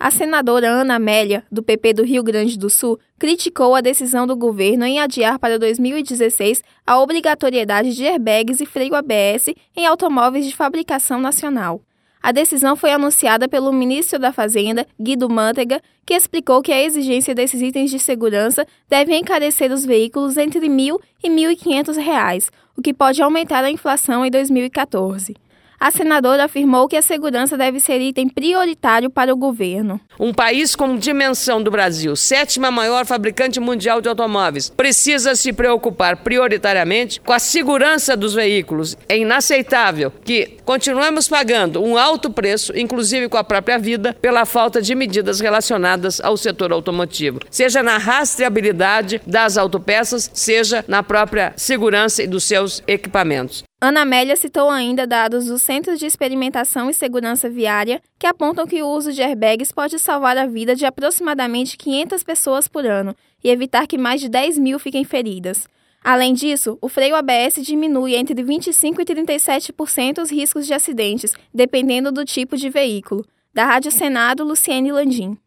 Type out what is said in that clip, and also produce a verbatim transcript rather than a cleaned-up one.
A senadora Ana Amélia, do P P do Rio Grande do Sul, criticou a decisão do governo em adiar para dois mil e dezesseis a obrigatoriedade de airbags e freio A B S em automóveis de fabricação nacional. A decisão foi anunciada pelo ministro da Fazenda, Guido Mantega, que explicou que a exigência desses itens de segurança deve encarecer os veículos entre mil e mil e quinhentos reais, o que pode aumentar a inflação em dois mil e quatorze. A senadora afirmou que a segurança deve ser item prioritário para o governo. Um país com dimensão do Brasil, sétima maior fabricante mundial de automóveis, precisa se preocupar prioritariamente com a segurança dos veículos. É inaceitável que continuemos pagando um alto preço, inclusive com a própria vida, pela falta de medidas relacionadas ao setor automotivo, seja na rastreabilidade das autopeças, seja na própria segurança e dos seus equipamentos. Ana Amélia citou ainda dados dos Centros de Experimentação e Segurança Viária que apontam que o uso de airbags pode salvar a vida de aproximadamente quinhentas pessoas por ano e evitar que mais de dez mil fiquem feridas. Além disso, o freio A B S diminui entre vinte e cinco por cento e trinta e sete por cento os riscos de acidentes, dependendo do tipo de veículo. Da Rádio Senado, Luciene Landim.